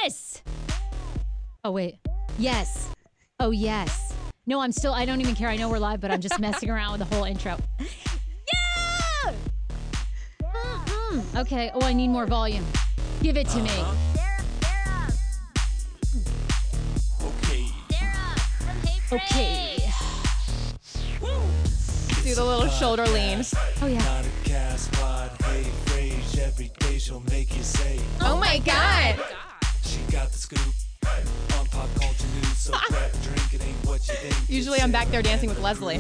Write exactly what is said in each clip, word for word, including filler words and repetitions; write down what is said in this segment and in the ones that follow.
Yes. Oh, wait. Yes. Oh, yes. No, I'm still, I don't even care. I know we're live, but I'm just messing around with the whole intro. Yeah! Mm-mm. Okay. Oh, I need more volume. Give it to uh-huh. me. Okay. Okay. Do the little shoulder lean. Oh, yeah. Not a cast squad, hey, rage every day she'll make you say. Oh, oh my God. God. She got the scoop on pop culture news, so grab a drink, it ain't what you think. Usually I'm back there dancing with Leslie.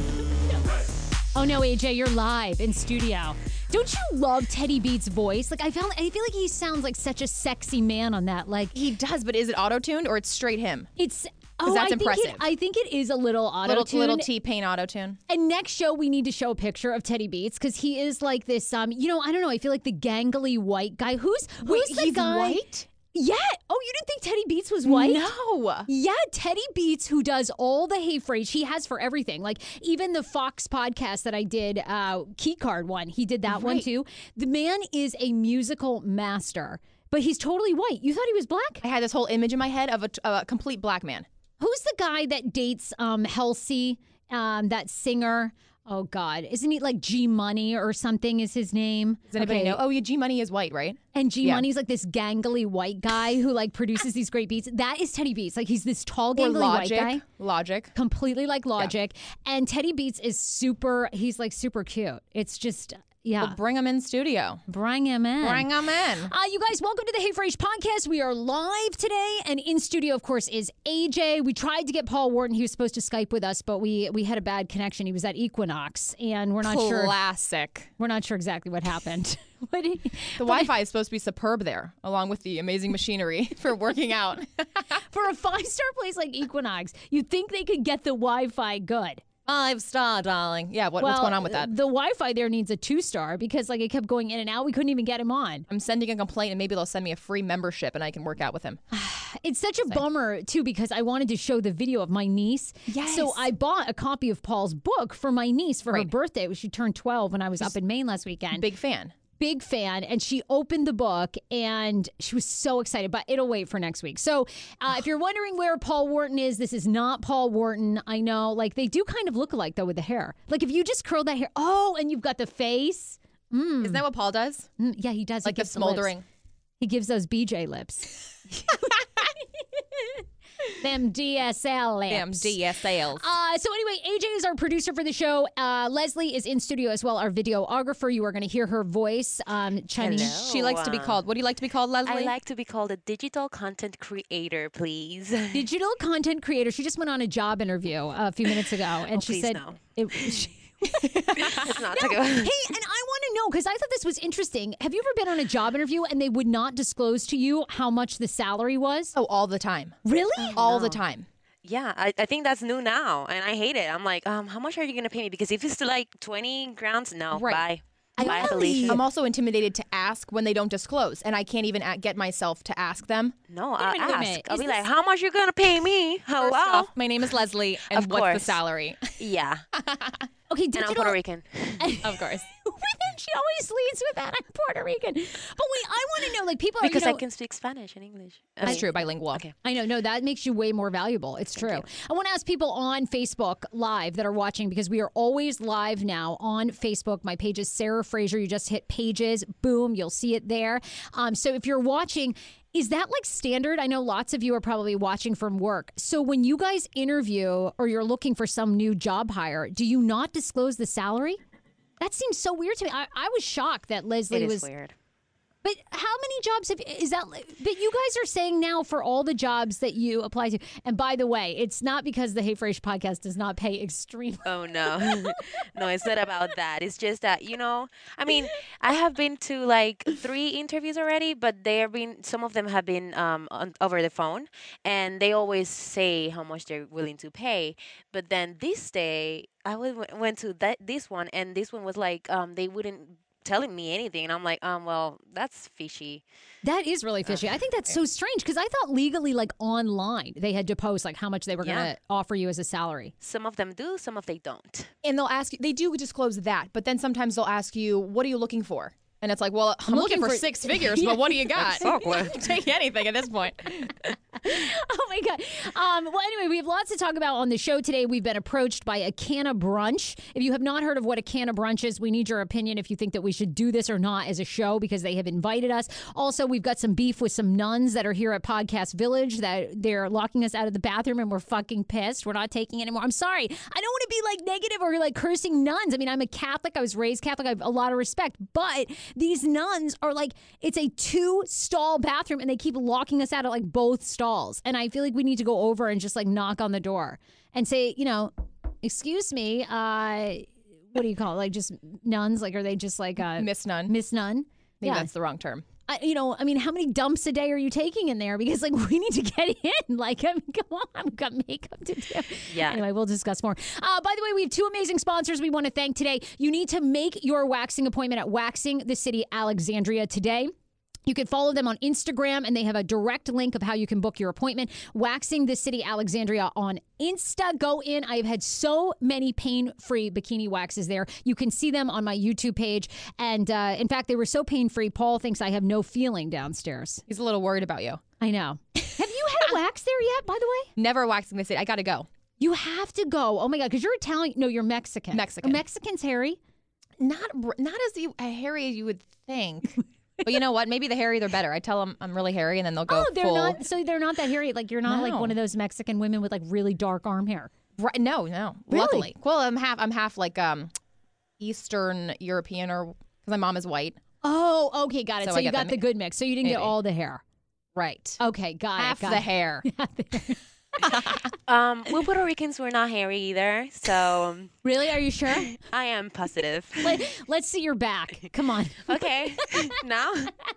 Oh no, A J, you're live in studio. Don't you love Teddy Beats' voice? Like I found, I feel like he sounds like such a sexy man on that. Like he does, but is it auto-tuned or it's straight him? It's oh, that's I impressive. Think it, I think it is a little auto-tuned. Little, little T-Pain auto-tune. And next show we need to show a picture of Teddy Beats because he is like this. Um, you know, I don't know. I feel like the gangly white guy. Who's who's Wait, the he's guy? White? Yeah. Oh, you didn't think Teddy Beats was white? No. Yeah, Teddy Beats, who does all the Hey Frage, he has for everything. Like even the Fox podcast that I did, uh, Key Card one, he did that right. one too. The man is a musical master, but he's totally white. You thought he was black? I had this whole image in my head of a, a complete black man. Who's the guy that dates um, Halsey, um, that singer? Oh, God. Isn't he like G Money or something is his name? Does anybody okay. know? Oh, yeah, G Money is white, right? And G Money's yeah. like this gangly white guy who like produces these great beats. That is Teddy Beats. Like he's this tall, gangly Logic. white guy. Logic. Completely like Logic. Yeah. And Teddy Beats is super, he's like super cute. It's just... Yeah. Well, bring him in studio. Bring him in. Bring him in. Uh, you guys, welcome to the Hey Frage podcast. We are live today, and in studio, of course, is A J. We tried to get Paul Wharton. He was supposed to Skype with us, but we we had a bad connection. He was at Equinox, and we're not Classic. sure. Classic. We're not sure exactly what happened. what did he, the Wi-Fi is supposed to be superb there, along with the amazing machinery for working out. For a five-star place like Equinox, you'd think they could get the Wi-Fi good. Five star, darling. Yeah, what, well, what's going on with that? The Wi-Fi there needs a two star because like it kept going in and out. We couldn't even get him on. I'm sending a complaint and maybe they'll send me a free membership and I can work out with him. It's such a so. bummer too because I wanted to show the video of my niece. Yes. So I bought a copy of Paul's book for my niece for right. her birthday. She turned twelve when I was She's up in Maine last weekend. Big fan. Big fan, and she opened the book and she was so excited, but it'll wait for next week. So uh, if you're wondering where Paul Wharton is, this is not Paul Wharton. I know, like they do kind of look alike though with the hair. Like if you just curl that hair, oh, and you've got the face. Mm. Isn't that what Paul does? Mm, yeah, he does. Like he the smoldering. The he gives those B J lips. Them D S L lips. Them D S Ls. Uh, so anyway, A J is our producer for the show. Uh, Leslie is in studio as well, our videographer. You are going to hear her voice um, chiming. Hello. She likes to be called, what do you like to be called, Leslie? I like to be called a digital content creator, please. Digital content creator. She just went on a job interview a few minutes ago, and oh, she please said... No. It, she, it's not no, to go. Hey, and I want to know, because I thought this was interesting. Have you ever been on a job interview and they would not disclose to you how much the salary was? Oh, all the time. Really? Oh, all no. the time. Yeah, I, I think that's new now, and I hate it. I'm like, um, how much are you going to pay me? Because if it's like twenty grams, no, right. bye. Bye, really? Felicia. I'm also intimidated to ask when they don't disclose, and I can't even get myself to ask them. No, wait I'll minute, ask. I'll is be this... like, how much you going to pay me? Hello? First off, my name is Leslie, and of what's course. the salary? Yeah. Okay, and digital... I'm Puerto Rican. Of course. She always leads with that. I'm Puerto Rican. But wait, I want to know, like, people are, Because you know, I can speak Spanish and English. That's I mean, true, bilingual. Okay. I know, no, that makes you way more valuable. It's Thank true. you. I want to ask people on Facebook Live that are watching, because we are always live now on Facebook. My page is Sarah Fraser. You just hit pages, boom, you'll see it there. Um, so if you're watching, is that like standard? I know lots of you are probably watching from work. So when you guys interview or you're looking for some new job hire, do you not disclose the salary? That seems so weird to me. I, I was shocked that Leslie It is was weird. But how many jobs have, is that, but you guys are saying now for all the jobs that you apply to, and by the way, it's not because the Hey Frage podcast does not pay extremely. Oh, no. No, it's not about that. It's just that, you know, I mean, I have been to like three interviews already, but they have been, some of them have been um, on, over the phone, and they always say how much they're willing to pay. But then this day, I went went to that this one, and this one was like, um, they wouldn't telling me anything, and I'm like, um, well, that's fishy. That is really fishy. Uh, I think that's so strange because I thought legally, like online, they had to post like how much they were yeah. going to offer you as a salary. Some of them do, some of they don't. And they'll ask you, they do disclose that, but then sometimes they'll ask you, what are you looking for? And it's like, well, I'm, looking, looking for, for- six figures, but what do you got? awkward. Take anything at this point. Oh my God. Um, well, anyway, we have lots to talk about on the show today. We've been approached by a Canna Brunch. If you have not heard of what a Canna Brunch is, we need your opinion if you think that we should do this or not as a show because they have invited us. Also, we've got some beef with some nuns that are here at Podcast Village that they're locking us out of the bathroom and we're fucking pissed. We're not taking it anymore. I'm sorry. I don't want to be like negative or like cursing nuns. I mean, I'm a Catholic. I was raised Catholic. I have a lot of respect. But these nuns are like, it's a two stall bathroom and they keep locking us out at like both stalls. And I feel like we need to go over and just like knock on the door and say, you know, excuse me, uh, what do you call it? Like just nuns? Like, are they just like uh, Miss Nun. Miss Nun? Maybe Yeah. that's the wrong term. I, you know, I mean, how many dumps a day are you taking in there? Because like we need to get in. Like, I mean, come on, we've got makeup to do. Yeah. Anyway, we'll discuss more. Uh, by the way, we have two amazing sponsors we want to thank today. You need to make your waxing appointment at Waxing the City Alexandria today. You can follow them on Instagram, and they have a direct link of how you can book your appointment. Waxing the City Alexandria on Insta. Go in. I've had so many pain-free bikini waxes there. You can see them on my YouTube page. And uh, in fact, they were so pain-free, Paul thinks I have no feeling downstairs. He's a little worried about you. I know. Have you had a wax there yet, by the way? Never waxing the city. I got to go. You have to go. Oh, my God, because you're Italian. No, you're Mexican. Mexican. Are Mexicans hairy? Not r- not as you, uh, hairy as you would think. But you know what? Maybe the hairy, they're better. I tell them I'm really hairy, and then they'll go Oh, they're full. not. So they're not that hairy. Like, you're not like No. one of those Mexican women with like really dark arm hair. Right, no, no. Really? Luckily. Well, I'm half I'm half like um Eastern European or because my mom is white. Oh, okay, got it. So, So I you get got the the good mix. So you didn't get maybe. all the hair. Right. Okay, got half it. Got the it. hair. Um, we Puerto Ricans were not hairy either, so um, Really? Are you sure? I am positive. Let, let's see your back. Come on. Okay, now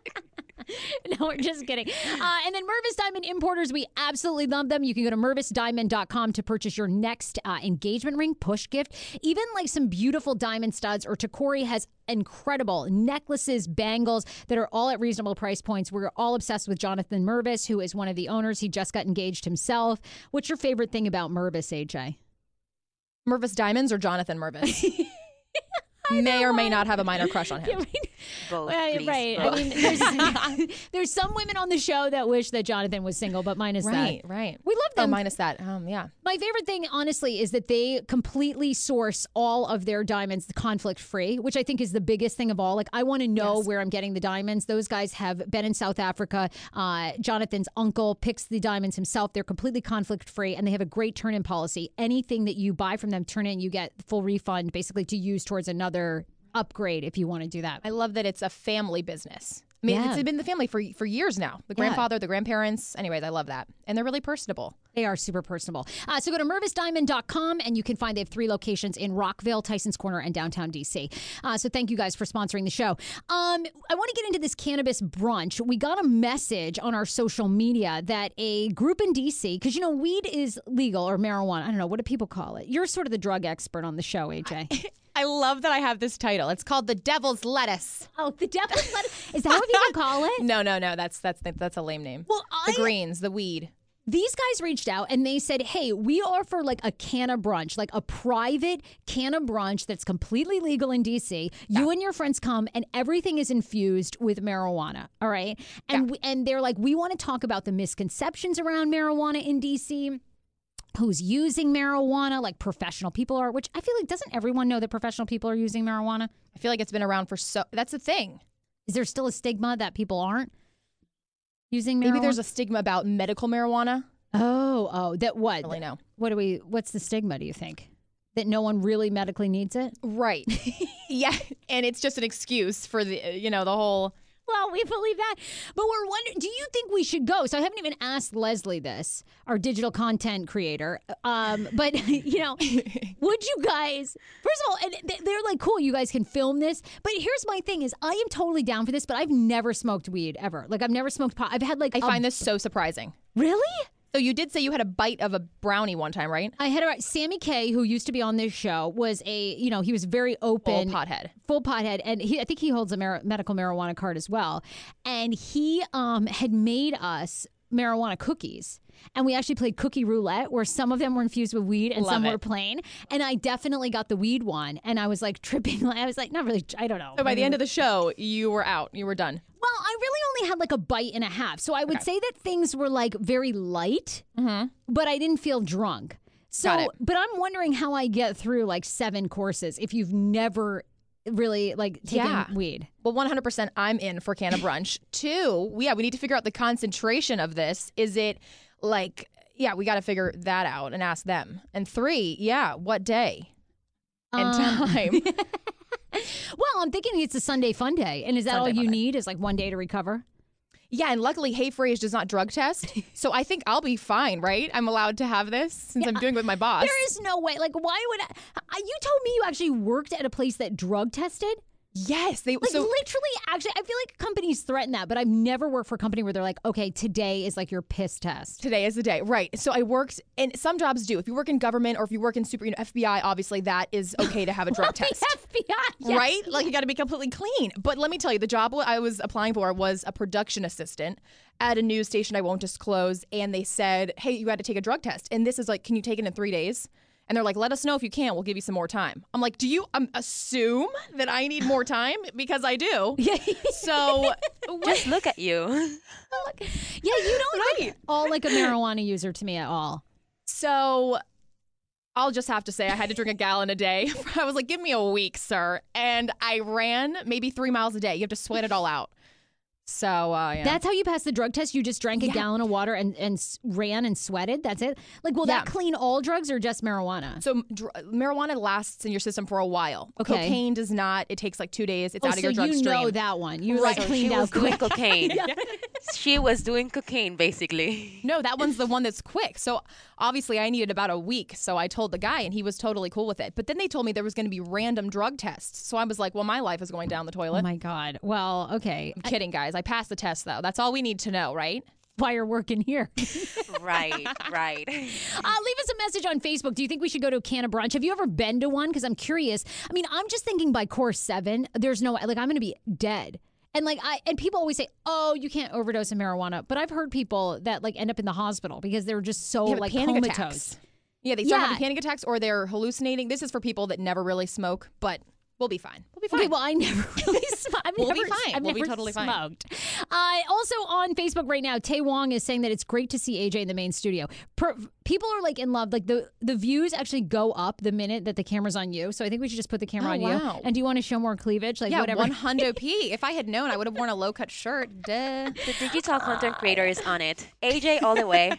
No, we're just kidding. Uh, and then Mervis Diamond Importers, we absolutely love them. You can go to mervis diamond dot com to purchase your next uh, engagement ring, push gift, even like some beautiful diamond studs. Or Takori has incredible necklaces, bangles that are all at reasonable price points. We're all obsessed with Jonathan Mervis, who is one of the owners. He just got engaged himself. What's your favorite thing about Mervis, A J? Mervis Diamonds or Jonathan Mervis? May or may not have a minor crush on him. Yeah, right. both. Right, please, right. both. I mean, there's, there's some women on the show that wish that Jonathan was single, but minus Right, that. right. We love Oh, them. minus that. Um, yeah. My favorite thing, honestly, is that they completely source all of their diamonds conflict free, which I think is the biggest thing of all. Like, I want to know Yes. where I'm getting the diamonds. Those guys have been in South Africa. Uh, Jonathan's uncle picks the diamonds himself. They're completely conflict free, and they have a great turn in policy. Anything that you buy from them, turn in, you get full refund, basically to use towards another upgrade if you want to do that. I love that it's a family business. I mean, Yeah. it's been the family for for years now. The Yeah. grandfather, the grandparents. Anyways, I love that. And they're really personable. They are super personable. Uh, so go to mervis diamond dot com and you can find they have three locations in Rockville, Tyson's Corner, and downtown D C. Uh, so thank you guys for sponsoring the show. Um, I want to get into this cannabis brunch. We got a message on our social media that a group in D C, because you know weed is legal or marijuana. I don't know. What do people call it? You're sort of the drug expert on the show, A J. I love that I have this title. It's called The Devil's Lettuce. Oh, the devil's lettuce. Is that what people call it? No, no, no. That's that's that's a lame name. Well, the I- greens, the weed. These guys reached out and they said, hey, we offer like a canna brunch, like a private canna brunch that's completely legal in D C. You and your friends come and everything is infused with marijuana. All right. And, we, and they're like, we want to talk about the misconceptions around marijuana in D C. Who's using marijuana, like professional people are, which I feel like doesn't everyone know that professional people are using marijuana? I feel like it's been around for so. That's the thing. Is there still a stigma that people aren't using marijuana? Maybe there's a stigma about medical marijuana. Oh, oh, that what? I don't really know. What do we, what's the stigma, do you think? That no one really medically needs it? Right. Yeah, and it's just an excuse for the uh, you know the whole. Well, we believe that. But we're wondering, do you think we should go? So I haven't even asked Leslie this, our digital content creator. Um, but, you know, would you guys, first of all, and th- they're like, cool, you guys can film this. But here's my thing is I am totally down for this, but I've never smoked weed ever. Like I've never smoked pot. I've had like I a- find this so surprising. Really? So you did say you had a bite of a brownie one time, right? I had a Sammy K, who used to be on this show, was a, you know, he was very open. Full pothead. Full pothead. And he, I think he holds a mar- medical marijuana card as well. And he um, had made us marijuana cookies. And we actually played cookie roulette where some of them were infused with weed and Love some it. were plain. And I definitely got the weed one. And I was like tripping. I was like, not really, I don't know. So by the end of the show, you were out. You were done. Well, I really only had like a bite and a half. So I would Okay. say that things were like very light, but I didn't feel drunk. So, Got it. but I'm wondering how I get through like seven courses if you've never really like taken Yeah. weed. Well, one hundred percent I'm in for Canna Brunch. Two, yeah, we need to figure out the concentration of this. Is it like, yeah, we got to figure that out and ask them. And three, yeah, what day and Um, time? Well, I'm thinking it's a Sunday fun day. And is that Sunday all you fun day. need is like one day to recover? Yeah, and luckily, Hey Frage does not drug test. So I think I'll be fine, right? I'm allowed to have this since I'm doing it with my boss. There is no way. Like, why would I? I- You told me you actually worked at a place that drug tested? Yes. They, Like, so literally, actually, I feel like companies threaten that, but I've never worked for a company where they're like, okay, today is like your piss test. today is the day. Right. So I worked, and some jobs do. If you work in government or if you work in super, you know, F B I, obviously that is okay to have a drug The test. F B I. yes. Right? Like you got to be completely clean. But let me tell you, the job I was applying for was a production assistant at a news station I won't disclose. And they said, hey, you had to take a drug test. And this is like, can you take it in three days? And they're like, let us know if you can. We'll give you some more time. I'm like, do you um, assume that I need more time? Because I do. Yeah. So Just look at you. Yeah, you don't look Right. all like a marijuana user to me at all. So I'll just have to say I had to drink a gallon a day. I was like, give me a week, sir. And I ran maybe three miles a day. You have to sweat it all out. So, uh, yeah. That's how you passed the drug test? You just drank a Yeah. gallon of water and, and s- ran and sweated? That's it? Like, will that Yeah. clean all drugs or just marijuana? So dr- marijuana lasts in your system for a while. Okay. Cocaine does not. It takes like two days. It's Oh, out of so your you bloodstream. know that one. You Right. like So cleaned she out was doing quick. cocaine. She was doing cocaine, basically. No, that one's the one that's quick. So obviously I needed about a week. So I told the guy and he was totally cool with it. But then they told me there was going to be random drug tests. So I was like, well, my life is going down the Oh toilet. my God. Well, okay. I'm kidding, guys. I passed the test though. That's all we need to know, right? Why you're working here. Right, right. Uh, leave us a message on Facebook. Do you think we should go to a Canna Brunch? Have you ever been to one? Because I'm curious. I mean, I'm just thinking by course seven, there's no, like, I'm going to be dead. And like I and people always say, "Oh, you can't overdose on marijuana," but I've heard people that like end up in the hospital because they're just so Yeah, but like panic comatose. attacks. Yeah, they start Yeah. having panic attacks or they're hallucinating. This is for people that never really smoke, but we'll be fine. We'll be fine. Okay, well, I never really smoked. I've We'll never, be fine. I've We'll be never totally fine. smoked. Uh, also on Facebook right now, Tay Wong is saying that it's great to see A J in the main studio. Per, people are like in love. Like the the views actually go up the minute that the camera's on you. So I think we should just put the camera Oh, on wow. you. And do you want to show more cleavage? Like yeah, whatever. one hundo p. If I had known, I would have worn a low cut shirt. Duh. The digital content creator is on it. A J all the way.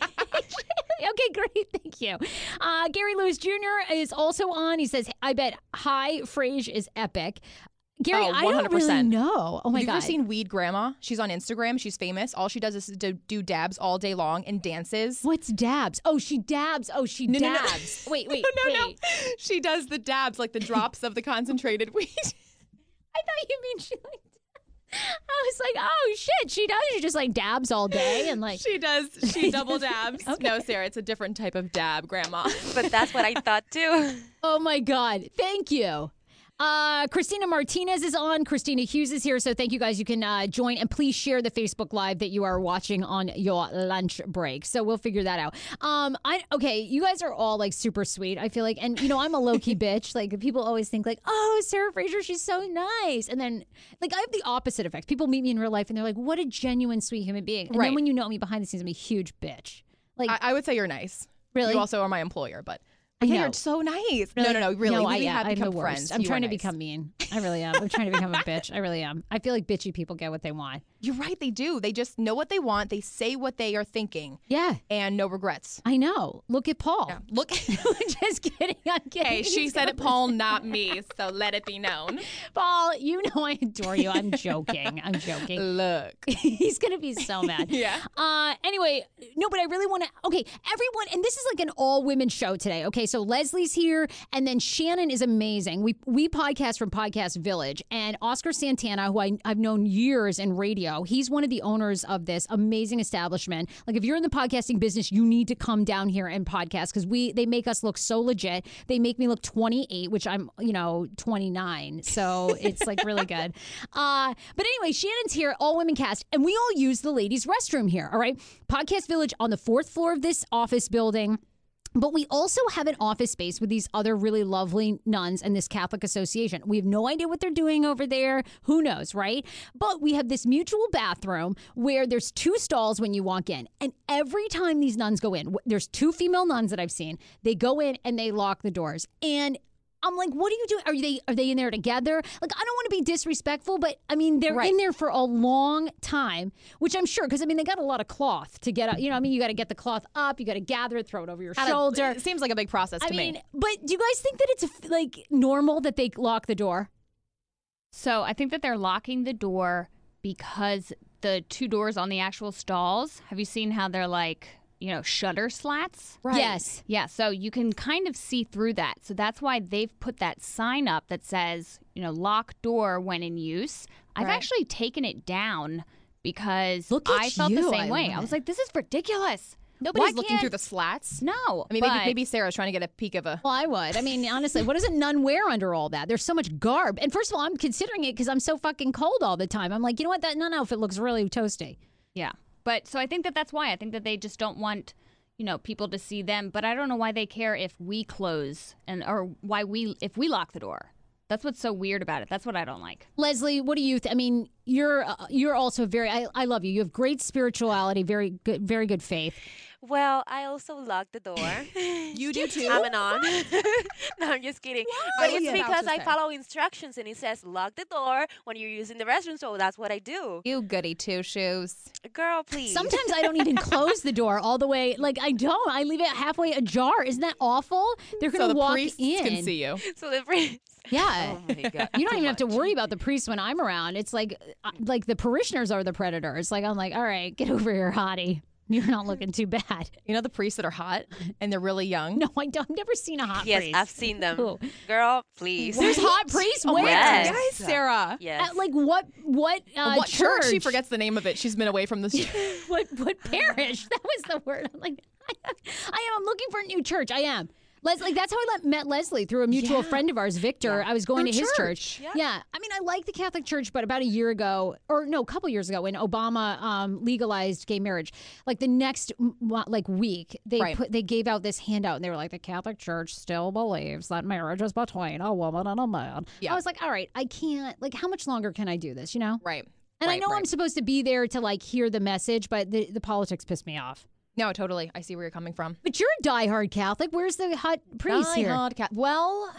Okay, great. Thank you. Uh, Gary Lewis Junior is also on. He says, I bet High Frage is epic. Gary, Oh, I don't one hundred really percent. know. Oh my Have you God. ever seen Weed Grandma? She's on Instagram. She's famous. All she does is do, do dabs all day long and dances. What's dabs? Oh, she dabs. Oh, she No, no, no. dabs. Wait, wait, no, wait. no. She does the dabs, like the drops of the concentrated weed. I thought you mean she like. I was like, oh shit, she does. She just like dabs all day and like. She does. She double dabs. No, Sarah, it's a different type of dab, Grandma. But that's what I thought too. Oh my God. Thank you. Uh, Christina Martinez is on. Christina Hughes is here. So thank you guys. You can uh, join and please share the Facebook Live that you are watching on your lunch break. So we'll figure that out. Um, I okay. You guys are all like super sweet. I feel like, and you know, I'm a low key bitch. Like people always think like, oh, Sarah Fraser, she's so nice. And then like I have the opposite effect. People meet me in real life and they're like, what a genuine sweet human being. And then Right. when you know me behind the scenes, I'm a huge bitch. Like I, I would say you're nice. really. You also are my employer, but I yeah, know. you're so nice. Really? No, no, no, really. No, we I, yeah, have I'm become the worst. friends. I'm You trying are to nice. become mean. I really am. I'm trying to become a bitch. I really am. I feel like bitchy people get what they want. You're right. They do. They just know what they want. They say what they are thinking, Yeah, and no regrets. I know. Look at Paul. Yeah. Look. Just kidding. I'm kidding. Hey, she He's said gonna it, Paul, not me. So let it be known. Paul, you know I adore you. I'm joking. I'm joking. Look. He's gonna be so mad. Yeah. Uh. Anyway, no, but I really want to. Okay, everyone, and this is like an all women show today. Okay, so Leslie's here, and then Shannon is amazing. We we podcast from Podcast Village, and Oscar Santana, who I, I've known years in radio. show. He's one of the owners of this amazing establishment. Like if you're in the podcasting business, you need to come down here and podcast because we they make us look so legit. They make me look twenty-eight, which I'm, you know, twenty-nine. So it's like really good. Uh, but anyway, Shannon's here, all women cast, and we all use the ladies' restroom here. All right. Podcast Village on the fourth floor of this office building. But we also have an office space with these other really lovely nuns and this Catholic association. We have no idea what they're doing over there. Who knows, right? But we have this mutual bathroom where there's two stalls when you walk in. And every time these nuns go in, there's two female nuns that I've seen. They go in and they lock the doors. And I'm like, what are you doing? Are they are they in there together? Like, I don't want to be disrespectful, but I mean, they're Right. in there for a long time, which I'm sure, because I mean, they got a lot of cloth to get out. You know, I mean, you got to get the cloth up, you got to gather it, throw it over your I don't- shoulder. It seems like a big process to I mean, me. but do you guys think that it's like normal that they lock the door? So I think that they're locking the door because the two doors on the actual stalls, have you seen how they're like, you know, shutter slats? Right. Yes. Yeah, so you can kind of see through that. So that's why they've put that sign up that says, you know, lock door when in use. I've Right. actually taken it down because Look at I felt the you. same I way. love I was it. like, this is ridiculous. Nobody's Why looking can't- through the slats. No. I mean, but maybe, maybe Sarah's trying to get a peek of a. Well, I would. I mean, honestly, what does a nun wear under all that? There's so much garb. And first of all, I'm considering it because I'm so fucking cold all the time. I'm like, you know what? That nun outfit looks really toasty. Yeah. But so I think that that's why. I think that they just don't want, you know, people to see them. But I don't know why they care if we close and or why we if we lock the door. That's what's so weird about it. That's what I don't like. Leslie, what do you? Th- I mean, you're uh, you're also very. I, I love you. You have great spirituality, very good, very good faith. Well, I also lock the door. You do too. I'm an on. No, I'm just kidding. But Why? it's Yeah. because I Say. follow instructions and it says lock the door when you're using the restroom. So that's what I do. You goody two shoes. Girl, please. Sometimes I don't even close the door all the way. Like I don't. I leave it halfway ajar. Isn't that awful? They're So gonna the walk priests in. can see you. So the prince. Yeah. Oh my God. You don't too even have to much. worry about the priests when I'm around. It's like, uh, like the parishioners are the predators. Like I'm like, all right, get over here, hottie. You're not looking too bad. You know the priests that are hot and they're really young? No, I don't. I've never seen a hot Yes, priest. I've seen them. Who? Girl, please. There's hot priests. Oh Where? my Yes. God, guys, Sarah. Yes. At, like what? What? Uh, what church? She church? forgets the name of it. She's been away from this. What? What parish? That was the word. I'm like, I am. I'm looking for a new church. I am. Leslie, that's how I let, met Leslie through a mutual Yeah. friend of ours, Victor. I was going Through to his church. church. Yeah. I mean, I like the Catholic Church, but about a year ago, or no, a couple years ago, when Obama um, legalized gay marriage, like the next m- wa- like week, they Right. put they gave out this handout, and they were like, the Catholic Church still believes that marriage is between a woman and a man. Yeah. I was like, all right, I can't. Like, how much longer can I do this? You know? Right. And I Right, know I'm right. supposed to be there to like hear the message, but the, the politics piss me off. No, totally. I see where you're coming from. But you're a diehard Catholic. Where's the hot priest here? Die-hard cat. Well,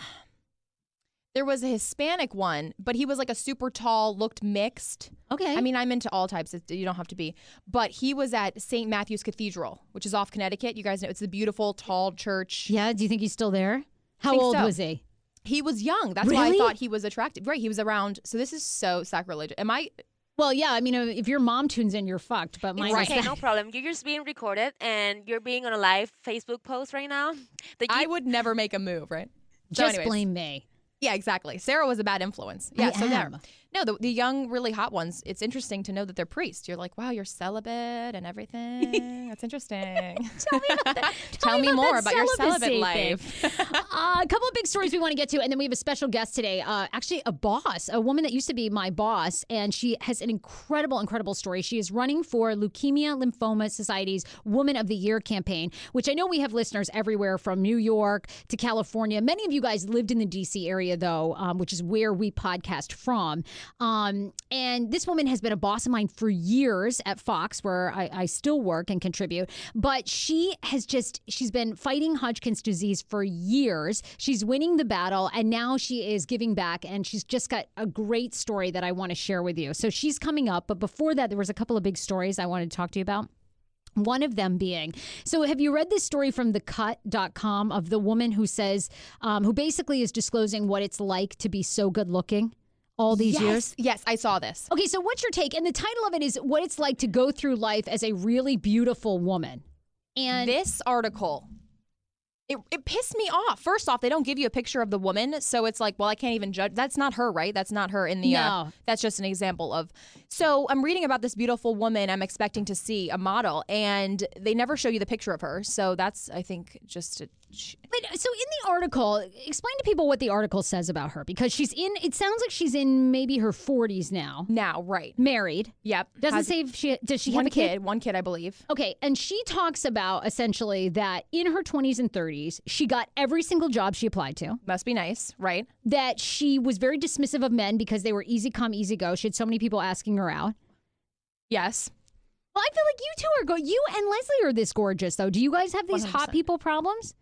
there was a Hispanic one, but he was like a super tall, looked mixed. Okay. I mean, I'm into all types. It- You don't have to be. But he was at Saint Matthew's Cathedral, which is off Connecticut. You guys know it's a beautiful, tall church. yeah. Do you think he's still there? How Think old so. was he? He was young. That's why I Really? thought he was attractive. Right. He was around. So this is so sacrilegious. Am I? Well, yeah. I mean, uh, if your mom tunes in, you're fucked. But mine It's is okay, that. no problem. You're just being recorded and you're being on a live Facebook post right now. That I you- would never make a move. Right. So Just anyways. blame me. Yeah, exactly. Sarah was a bad influence. Yeah, I so there. am. No, the, the young, really hot ones, it's interesting to know that they're priests. You're like, wow, you're celibate and everything. That's interesting. Tell me about that. Tell me about more that about your celibacy celibate thing. life. uh, a couple of big stories we want to get to, and then we have a special guest today. Uh, actually, a boss, a woman that used to be my boss, and she has an incredible, incredible story. She is running for Leukemia Lymphoma Society's Woman of the Year campaign, which I know we have listeners everywhere from New York to California. Many of you guys lived in the D C area, though, um, which is where we podcast from. Um, and this woman has been a boss of mine for years at Fox, where I, I still work and contribute. But she has just, she's been fighting Hodgkin's disease for years. She's winning the battle, and now she is giving back, and she's just got a great story that I want to share with you. So she's coming up. But before that, there was a couple of big stories I wanted to talk to you about. One of them being, so have you read this story from the cut dot com of the woman who says, um, who basically is disclosing what it's like to be so good looking all these yes, years? Yes, I saw this. Okay, so what's your take? And the title of it is What It's Like to Go Through Life as a Really Beautiful Woman. And This article It, it pissed me off. First off, they don't give you a picture of the woman, so it's like, well, I can't even judge. That's not her, right? That's not her in the. Uh, No. that's just an example of. So I'm reading about this beautiful woman. I'm expecting to see a model, and they never show you the picture of her. So that's, I think, just a. But so in the article, explain to people what the article says about her because she's in. It sounds like she's in maybe her forties now, Now, right? married. Yep. Doesn't Has say if she does. She one have a kid? kid. One kid, I believe. Okay, and she talks about essentially that in her twenties and thirties, she got every single job she applied to. Must be nice, right? That she was very dismissive of men because they were easy come, easy go. She had so many people asking her out. Yes. Well, I feel like you two are go. You and Leslie are this gorgeous, though. Do you guys have these one hundred hot percent. people problems?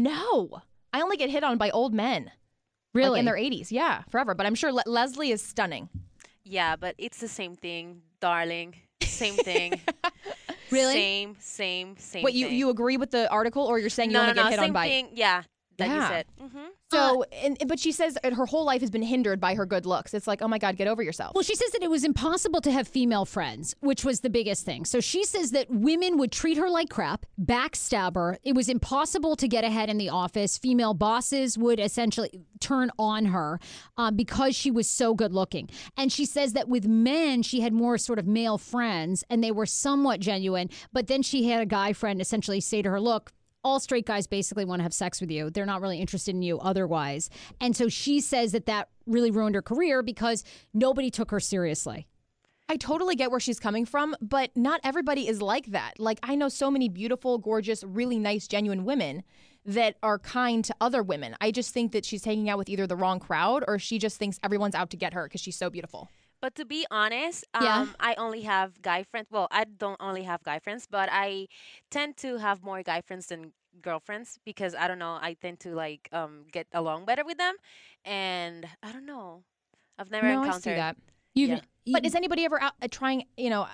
No, I only get hit on by old men. Really? Like in their eighties. Yeah, forever. But I'm sure Le- Leslie is stunning. Yeah, but it's the same thing, darling. Same thing. Really? Same, same, same. Wait, you, thing. you agree with the article, or you're saying you no, only no, get no, hit same on by? thing. Yeah, that you Yeah. said. hmm So, and, but she says that her whole life has been hindered by her good looks. It's like, oh my God, get over yourself. Well, she says that it was impossible to have female friends, which was the biggest thing. So she says that women would treat her like crap, backstab her. It was impossible to get ahead in the office. Female bosses would essentially turn on her um, because she was so good looking. And she says that with men, she had more sort of male friends and they were somewhat genuine. But then she had a guy friend essentially say to her, look, all straight guys basically want to have sex with you. They're not really interested in you otherwise. And so she says that that really ruined her career because nobody took her seriously. I totally get where she's coming from, but not everybody is like that. Like, I know so many beautiful, gorgeous, really nice, genuine women that are kind to other women. I just think that she's hanging out with either the wrong crowd or she just thinks everyone's out to get her because she's so beautiful. But to be honest, um, Yeah. I only have guy friends. Well, I don't only have guy friends, but I tend to have more guy friends than girlfriends because I don't know. I tend to like um get along better with them, and I don't know. I've never No, I encountered see that. You've, Yeah. you- But is anybody ever out uh, trying, you know,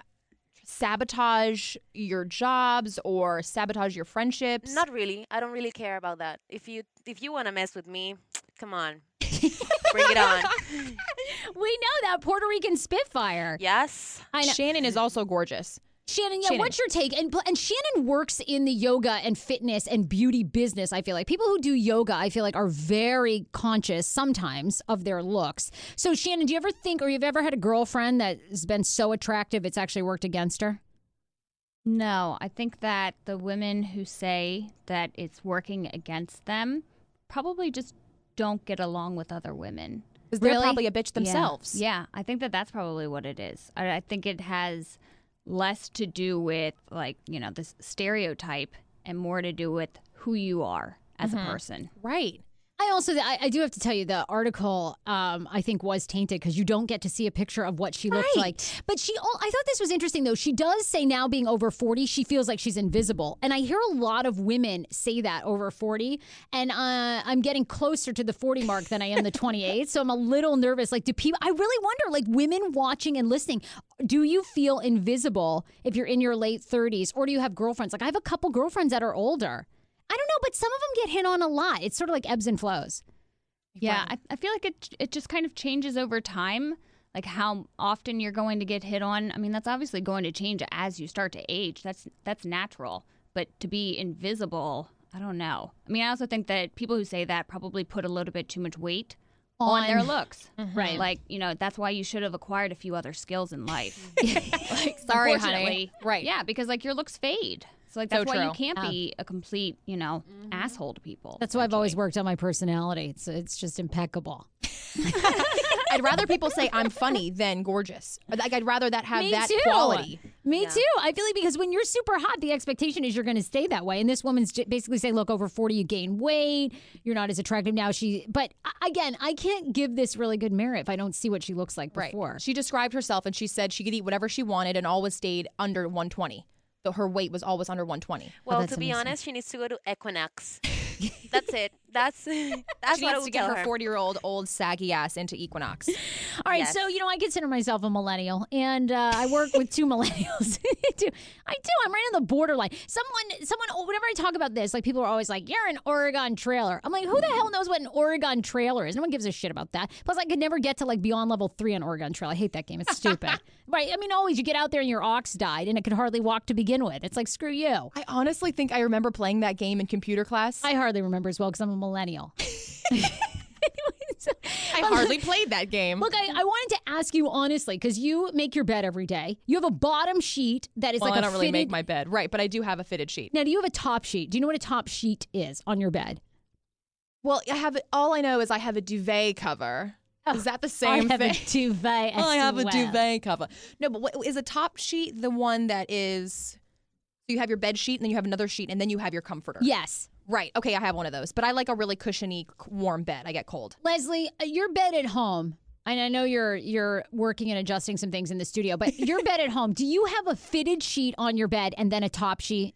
sabotage your jobs or sabotage your friendships? Not really. I don't really care about that. If you if you want to mess with me, come on, bring it on. we know that Puerto Rican Spitfire. Yes. I know. Shannon is also gorgeous. Shannon, yeah, Shannon. what's your take? And and Shannon works in the yoga and fitness and beauty business. I feel like people who do yoga, I feel like, are very conscious sometimes of their looks. So, Shannon, do you ever think, or you've ever had a girlfriend that has been so attractive it's actually worked against her? No, I think that the women who say that it's working against them probably just don't get along with other women. Because they're Really? probably a bitch Yeah. themselves. Yeah, I think that that's probably what it is. I, I think it has less to do with, like, you know, this stereotype and more to do with who you are as a person. Right. I also, I, I do have to tell you, the article, um, I think, was tainted because you don't get to see a picture of what she looked Right. like. But she, al- I thought this was interesting, though. She does say now, being over forty, she feels like she's invisible. And I hear a lot of women say that over forty. And uh, I'm getting closer to the forty mark than I am the twenty-eight. So I'm a little nervous. Like, do people, I really wonder, like, women watching and listening, do you feel invisible if you're in your late thirties? Or do you have girlfriends? Like, I have a couple girlfriends that are older. I don't know, but some of them get hit on a lot. It's sort of like ebbs and flows. Yeah, I, I feel like it it just kind of changes over time, like how often you're going to get hit on. I mean, that's obviously going to change as you start to age. That's that's natural. But to be invisible, I don't know. I mean, I also think that people who say that probably put a little bit too much weight on, On- their looks. Right. Like, you know, that's why you should have acquired a few other skills in life. like, Sorry, honey. unfortunately. Right. Yeah, because like your looks fade. So like So that's why you true. can't be a complete, you know, asshole to people. That's why I've always essentially. worked on my personality. It's it's just impeccable. I'd rather people say I'm funny than gorgeous. Like, I'd rather that have Me that too. quality. Me Yeah. too. I feel like because when you're super hot, the expectation is you're going to stay that way. And this woman's j- basically saying, look, over forty, you gain weight. You're not as attractive now. She, but uh, again, I can't give this really good merit if I don't see what she looks like Right. before. She described herself and she said she could eat whatever she wanted and always stayed under one twenty. So her weight was always under one twenty. Well, that's to be amazing. honest, she needs to go to Equinox. That's it. That's that's She what needs will to get kill her forty-year-old old saggy ass into Equinox. All right, Yes. so you know I consider myself a millennial, and uh, I work with two millennials. I do. I do. I'm right on the borderline. Someone, someone. Whenever I talk about this, like people are always like, "You're an Oregon trailer." I'm like, who the hell knows what an Oregon trailer is? No one gives a shit about that. Plus, I could never get to like beyond level three on Oregon Trail. I hate that game. It's stupid. Right? I mean, always you get out there and your ox died, and it could hardly walk to begin with. It's like screw you. I honestly think I remember playing that game in computer class. I hardly remember as well because I'm a millennial. Anyways, I hardly played that game. Look, I, I wanted to ask you honestly because you make your bed every day. You have a bottom sheet that is well, like I a don't really fitted. make my bed, right? But I do have a fitted sheet. Now, do you have a top sheet? Do you know what a top sheet is on your bed? Well, I have. All I know is I have a duvet cover. Is that the same I have thing? a duvet. As I have well. a duvet cover. No, but what, is a top sheet the one that is? So you have your bed sheet, and then you have another sheet, and then you have your comforter. Yes. Right. Okay, I have one of those, but I like a really cushiony, warm bed. I get cold. Leslie, uh, your bed at home. And I know you're you're working and adjusting some things in the studio, but your bed at home. Do you have a fitted sheet on your bed and then a top sheet?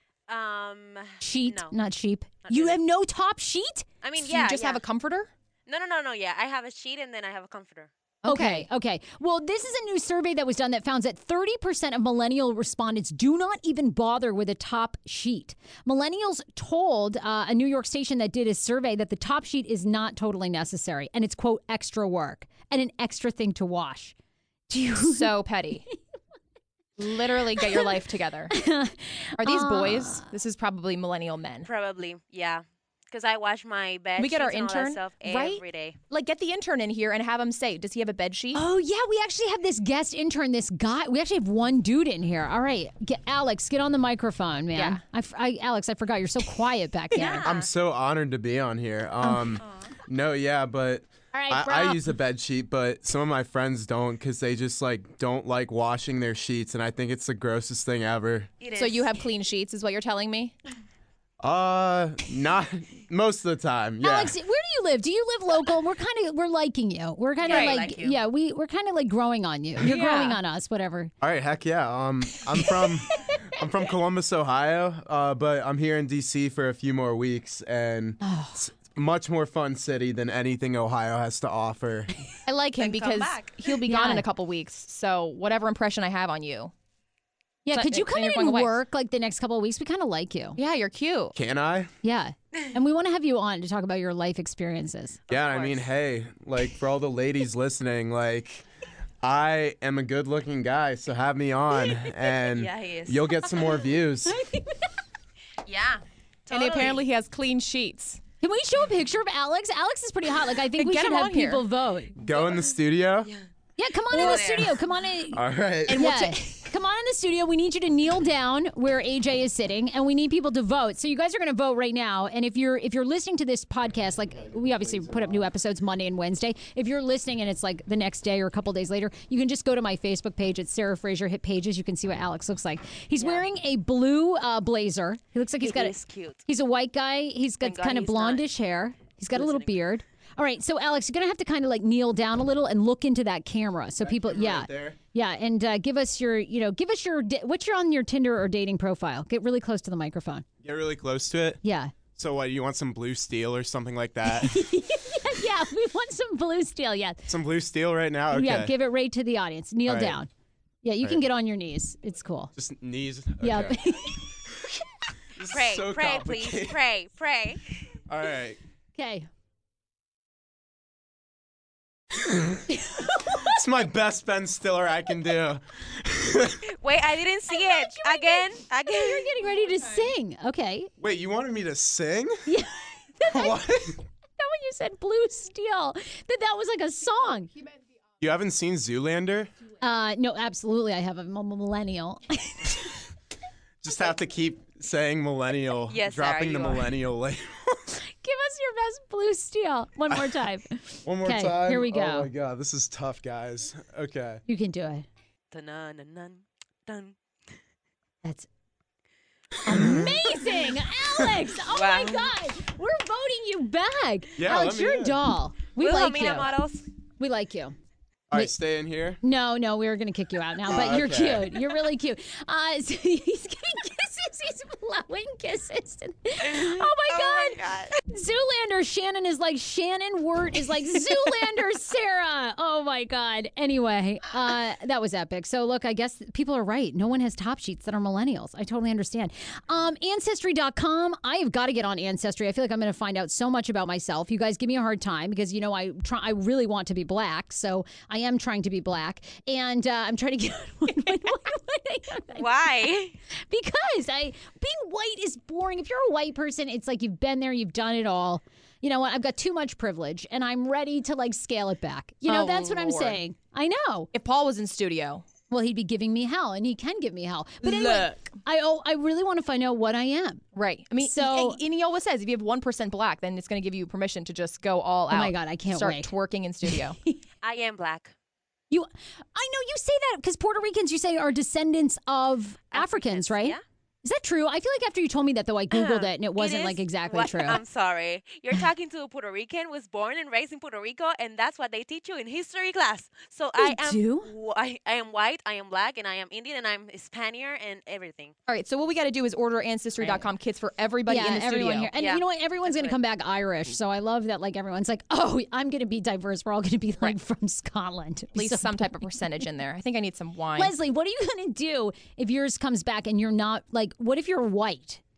Um, Sheet, no. not sheep. You really. have no top sheet? I mean, So yeah, you just yeah. have a comforter? No, no, no, no. Yeah, I have a sheet and then I have a comforter. Okay, okay. Well, this is a new survey that was done that found that thirty percent of millennial respondents do not even bother with a top sheet. Millennials told uh, a New York station that did a survey that the top sheet is not totally necessary and it's, quote, extra work and an extra thing to wash. Do you? So petty. Literally get your life together. Are these Uh, boys? This is probably millennial men. Probably, yeah. Because I wash my bed We get our sheets and all that intern, stuff right? every day. Like, get the intern in here and have him say, does he have a bed sheet? Oh, yeah, we actually have this guest intern, this guy. We actually have one dude in here. All right, get, Alex, get on the microphone, man. Yeah. I, f- I- Alex, I forgot. You're so quiet back there. Yeah. I'm so honored to be on here. Um, no, yeah, but All right, I, bro. I use a bed sheet, but some of my friends don't because they just like don't like washing their sheets, and I think it's the grossest thing ever. It So is. you have clean sheets, is what you're telling me? Uh, not most of the time. Yeah. Alex, where do you live? Do you live local? We're kind of we're liking you. We're kind of Yeah, I like, like you. yeah, we we're kind of like growing on you. You're Yeah. growing on us, whatever. All right, heck yeah. Um, I'm from I'm from Columbus, Ohio, uh, but I'm here in D C for a few more weeks, and Oh. it's a much more fun city than anything Ohio has to offer. I like him Then come because back. he'll be gone Yeah. in a couple weeks. So whatever impression I have on you. Yeah, So- could you then come you're in going and away. work like the next couple of weeks? We kind of like you. Yeah, you're cute. Can I? Yeah, and we want to have you on to talk about your life experiences. Yeah, I mean, course. hey, like for all the ladies listening, like I am a good-looking guy, so have me on, and Yeah, he is. you'll get some more views. Yeah. And Totally. apparently he has clean sheets. Can we show a picture of Alex? Alex is pretty hot. Like I think we Get should him have on here. people vote. Go in the studio. Yeah, come on in the there. studio. Come on in. All right. And Yeah. what's Come on in the studio. We need you to kneel down where A J is sitting, and we need people to vote. So you guys are going to vote right now. And if you're if you're listening to this podcast, like we obviously put up new episodes Monday and Wednesday. If you're listening and it's like the next day or a couple days later, you can just go to my Facebook page. It's Sarah Fraser. Hit pages. You can see what Alex looks like. He's wearing a blue uh, blazer. He looks like he's He got. is a, cute. He's a white guy. He's got Thank God kind of he's not blondish hair. He's got a little listening. beard. All right, so Alex, you're gonna have to kind of like kneel down a little and look into that camera, so people, yeah, there? yeah, and uh, give us your, you know, give us your da- what's your on your Tinder or dating profile. Get really close to the microphone. Get really close to it. Yeah, So what? You want some blue steel or something like that? yeah, we want some blue steel. Yeah, some blue steel right now. Okay. yeah, give it right to the audience. Kneel All right. down. Yeah, you can right. get on your knees. It's cool. Just knees. Yeah. Okay. This is Pray, so pray, please. complicated. Pray, pray. All right. Okay. It's my best Ben Stiller I can do. Wait, I didn't see it. Again? You're Again? getting ready to sing. Okay. Wait, you wanted me to sing? Yeah. What? That when you said blue steel, that that was like a song. You haven't seen Zoolander? Uh, no, absolutely. I have. I'm a millennial. Just have to keep saying millennial. Yes, Sarah, dropping the you are. millennial label. Give us your best blue steel one more time. One more Okay, time. here we go. Oh my god, this is tough, guys. Okay. You can do it. Dun-dun-dun-dun. Dun. That's amazing, Alex. Oh my Wow. God, we're voting you back. Yeah, Alex, let me you're a in. doll. We We'll like help you. me models. We like you. All right, stay in here. No, no, we were gonna kick you out now, but Oh, you're okay. cute. You're really cute. Uh, so he's getting kisses. He's blowing kisses. Oh my God. Oh my God. Zoolander Shannon is like Shannon. Wirt is like Zoolander Sarah. Oh my God. Anyway, uh, that was epic. So look, I guess people are right. No one has top sheets that are millennials. I totally understand. Um, Ancestry dot com. I have got to get on Ancestry. I feel like I'm going to find out so much about myself. You guys give me a hard time because you know I try. I really want to be black, so I am trying to be black, and uh, I'm trying to get. Why? Because I being white is boring. If you're a white person, it's like you've been there, you've done it all. You know what? I've got too much privilege, and I'm ready to like scale it back. You know, Oh, that's what I'm Lord. saying. I know. If Paul was in studio, Well, he'd be giving me hell, and he can give me hell. But anyway, Look. I oh, I really want to find out what I am. right? I mean, So- and, and he always says if you have one percent black, then it's going to give you permission to just go all out. Oh my God, I can't Start wait. twerking in studio. I am black. You, I know you say that because Puerto Ricans, you say, are descendants of Africans, right? Yeah. Is that true? I feel like after you told me that, though, I Googled it and it wasn't is like exactly what- true. I'm sorry. You're talking to a Puerto Rican, was born and raised in Puerto Rico, and that's what they teach you in history class. So I am do? wh- I, I am white, I am black, and I am Indian, and I'm Spaniard, and everything. All right, so what we got to do is order Ancestry dot com kits for everybody yeah, in the everyone studio. here. And Yeah. you know what? Everyone's going to Let's do come back Irish. So I love that, like, everyone's like, oh, I'm going to be diverse. We're all going to be, like, Right. from Scotland. At least some type of percentage in there. I think I need some wine. Leslie, what are you going to do if yours comes back and you're not, like, what if you're white?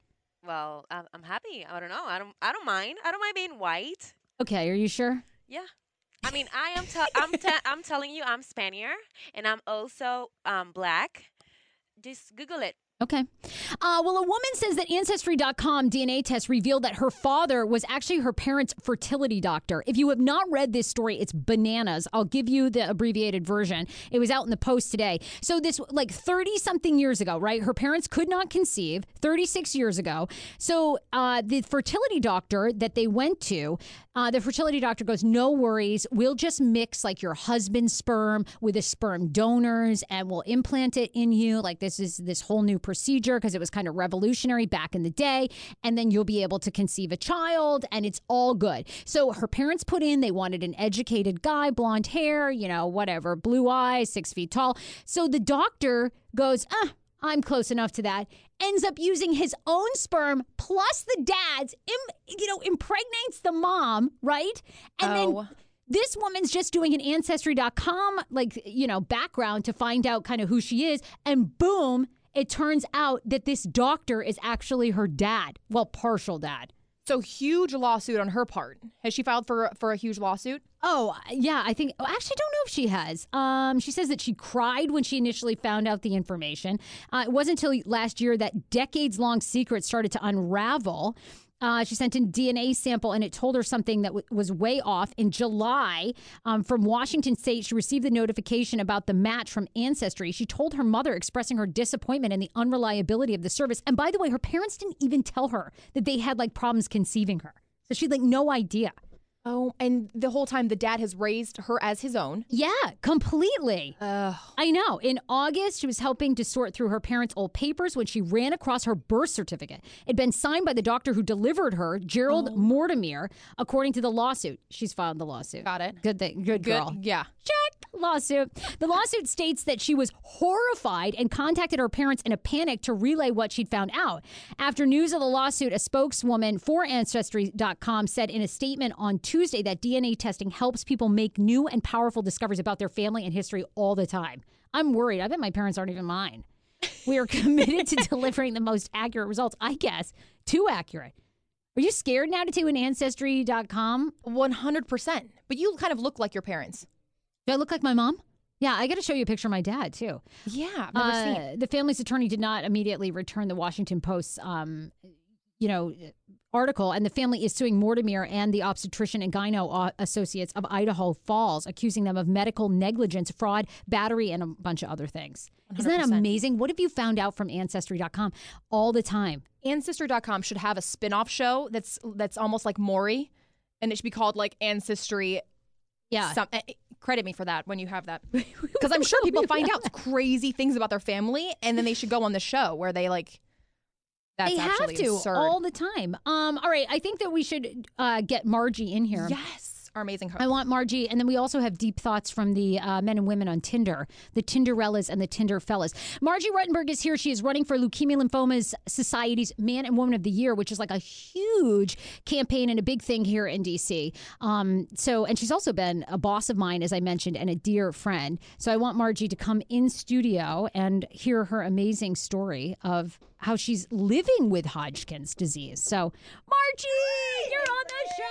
Well, I'm, I'm happy. I don't know. I don't. I don't mind. I don't mind being white. Okay, are you sure? Yeah. I mean, I am. Te- I'm. Te- I'm telling you, I'm Spaniard, and I'm also um black. Just Google it. Okay. Uh, well, a woman says that Ancestry dot com D N A test revealed that her father was actually her parents' fertility doctor. If you have not read this story, it's bananas. I'll give you the abbreviated version. It was out in the Post today. So this, like thirty-something years ago, right? Her parents could not conceive, thirty-six years ago. So uh, the fertility doctor that they went to, uh, the fertility doctor goes, no worries. We'll just mix like your husband's sperm with a sperm donor's and we'll implant it in you. Like this is this whole new procedure because it was kind of revolutionary back in the day. And then you'll be able to conceive a child and it's all good. So her parents put in, they wanted an educated guy, blonde hair, you know, whatever, blue eyes, six feet tall. So the doctor goes, ah, I'm close enough to that. Ends up using his own sperm plus the dad's, im, you know, impregnates the mom, right? And Oh. then this woman's just doing an Ancestry dot com, like, you know, background to find out kind of who she is. And boom, it turns out that this doctor is actually her dad. Well, partial dad. So huge lawsuit on her part. Has she filed for for a huge lawsuit? Oh, yeah, I think, oh, actually, I don't know if she has. Um, she says that she cried when she initially found out the information. Uh, it wasn't until last year that decades-long secret started to unravel. Uh, she sent in D N A sample and it told her something that w- was way off. In July, um, from Washington State, she received the notification about the match from Ancestry. She told her mother, expressing her disappointment and the unreliability of the service. And by the way, her parents didn't even tell her that they had like problems conceiving her. So she had like no idea. Oh, and the whole time the dad has raised her as his own. Yeah, completely. Ugh. I know. In August, she was helping to sort through her parents' old papers when she ran across her birth certificate. It'd been signed by the doctor who delivered her, Gerald Oh. Mortimer, according to the lawsuit. She's filed the lawsuit. Got it. Good thing. Good Good. girl. Yeah. Check. Lawsuit. The lawsuit states that she was horrified and contacted her parents in a panic to relay what she'd found out. After news of the lawsuit, a spokeswoman for Ancestry dot com said in a statement on Tuesday that D N A testing helps people make new and powerful discoveries about their family and history all the time. I'm worried. I bet my parents aren't even mine. We are committed to delivering the most accurate results. I guess too accurate. Are you scared now to do an Ancestry dot com? one hundred percent. But you kind of look like your parents. Do I look like my mom? Yeah, I got to show you a picture of my dad, too. Yeah, I've never Uh, seen it. The family's attorney did not immediately return the Washington Post's, um, you know, article, and the family is suing Mortimer and the obstetrician and gyno uh, associates of Idaho Falls, accusing them of medical negligence, fraud, battery, and a bunch of other things. is not that one hundred percent. amazing? What have you found out from Ancestry dot com all the time? Ancestry dot com should have a spin-off show that's that's almost like Maury, and it should be called like Ancestry. Yeah. Some, eh, eh, credit me for that when you have that, because I'm sure people find out crazy things about their family, and then they should go on the show where they like. That's they have actually to absurd. all the time. Um, all right, I think that we should uh, get Margie in here. Yes. our amazing host. I want Margie, and then we also have deep thoughts from the uh, men and women on Tinder, the Tinderellas and the Tinder fellas. Margie Ruttenberg is here. She is running for Leukemia Lymphomas Society's Man and Woman of the Year, which is like a huge campaign and a big thing here in D C. Um, so, and she's also been a boss of mine, as I mentioned, and a dear friend. So I want Margie to come in studio and hear her amazing story of how she's living with Hodgkin's disease. So, Margie, you're on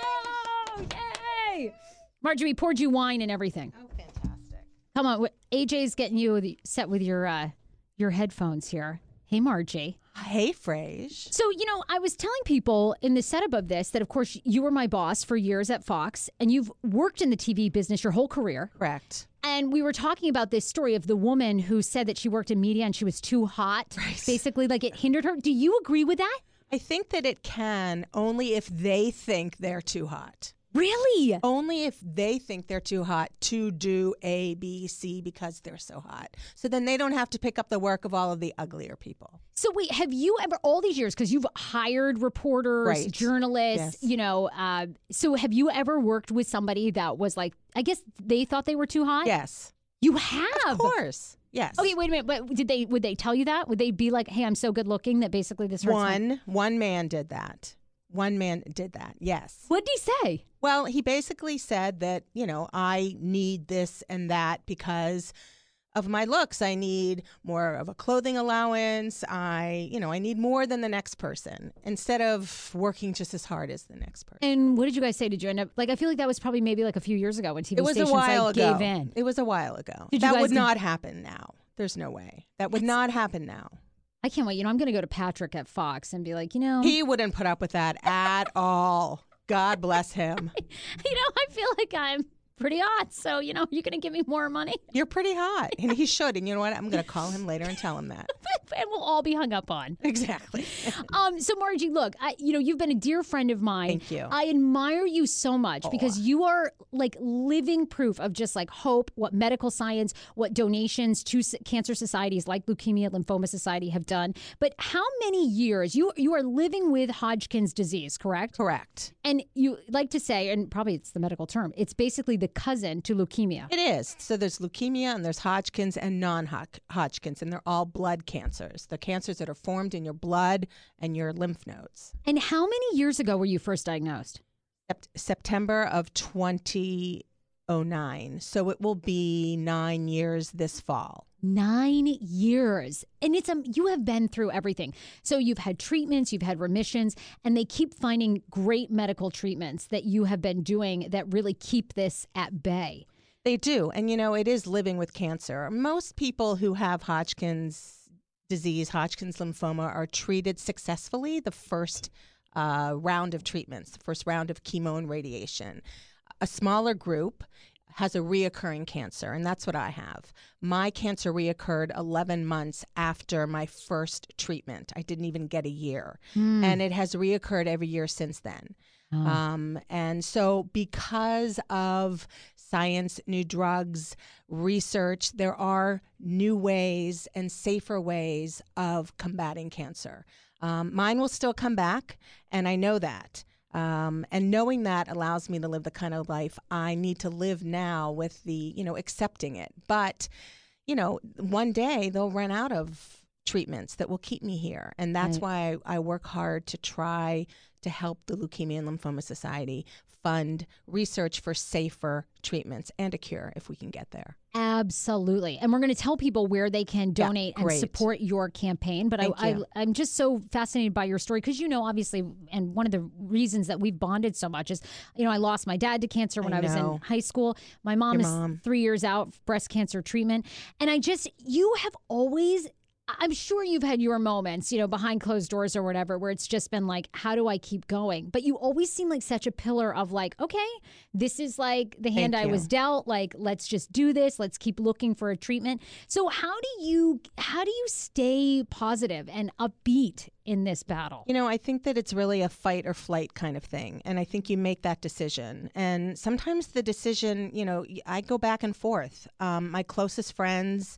the show! Yay! Margie, we poured you wine and everything. Oh, fantastic. Come on, A J's getting you the- set with your uh, your headphones here. Hey, Margie. Hey, Frage. So, you know, I was telling people in the setup of this that, of course, you were my boss for years at Fox, and you've worked in the T V business your whole career. Correct. And we were talking about this story of the woman who said that she worked in media and she was too hot. Right. Basically, like it hindered her. Do you agree with that? I think that it can only if they think they're too hot. Really? Only if they think they're too hot to do A, B, C because they're so hot. So then they don't have to pick up the work of all of the uglier people. So wait, have you ever, all these years, because you've hired reporters, Right. journalists, Yes. you know, uh, so have you ever worked with somebody that was like, I guess they thought they were too hot? Yes. You have? Of course. Yes. Okay, wait a minute. But did they, would they tell you that? Would they be like, hey, I'm so good looking that basically this hurts my-" One, one man did that. One man did that. Yes. What'd he say? Well, he basically said that, you know, I need this and that because of my looks. I need more of a clothing allowance. I, you know, I need more than the next person instead of working just as hard as the next person. And what did you guys say? Did you end up, like, I feel like that was probably maybe like a few years ago when T V It was a stations while like ago. gave in. It was a while ago. Did you that guys would con- not happen now. There's no way. That would not happen now. I can't wait. You know, I'm going to go to Patrick at Fox and be like, you know, He wouldn't put up with that at all. God bless him. you know, I feel like I'm pretty hot. So, you know, you're going to give me more money You're pretty hot. And he should. And you know what? I'm going to call him later and tell him that. and we'll all be hung up on. Exactly. Um, so Margie, look, I, you know, you've been a dear friend of mine. Thank you. I admire you so much because you are like living proof of just like hope, what medical science, what donations to s- cancer societies like Leukemia Lymphoma Society have done. But how many years you you are living with Hodgkin's disease, correct? Correct. And you like to say, and probably it's the medical term, it's basically the cousin to leukemia. It is. So there's leukemia and there's Hodgkin's and non-Hodgkin's, and they're all blood cancers. They're cancers that are formed in your blood and your lymph nodes. And how many years ago were you first diagnosed? Sept- September of twenty oh nine. So it will be nine years this fall. Nine years. And it's um you have been through everything. So you've had treatments, you've had remissions, and they keep finding great medical treatments that you have been doing that really keep this at bay. They do. And, you know, it is living with cancer. Most people who have Hodgkin's disease, Hodgkin's lymphoma, are treated successfully the first uh, round of treatments, the first round of chemo and radiation. A smaller group has a reoccurring cancer, and that's what I have. My cancer reoccurred eleven months after my first treatment. I didn't even get a year. And it has reoccurred every year since then. Um, and so because of science, new drugs, research, there are new ways and safer ways of combating cancer. Um, mine will still come back, and I know that. Um, and knowing that allows me to live the kind of life I need to live now with the, you know, accepting it. But, you know, one day they'll run out of treatments that will keep me here. And that's Right. why I, I work hard to try to help the Leukemia and Lymphoma Society fund research for safer treatments and a cure if we can get there. Absolutely. And we're going to tell people where they can Yeah, donate and great. support your campaign. But I, Thank I, you. I'm just so fascinated by your story because, you know, obviously, and one of the reasons that we've bonded so much is, you know, I lost my dad to cancer when I, I was in know. high school. My mom Your is mom. three years out of breast cancer treatment. And I just, you have always, I'm sure you've had your moments, you know, behind closed doors or whatever, where it's just been like, how do I keep going? But you always seem like such a pillar of like, okay, this is like the hand Thank I was you. dealt. Like, let's just do this. Let's keep looking for a treatment. So how do you, how do you stay positive and upbeat in this battle? You know, I think that it's really a fight or flight kind of thing. And I think you make that decision. And sometimes the decision, you know, I go back and forth. Um, my closest friends,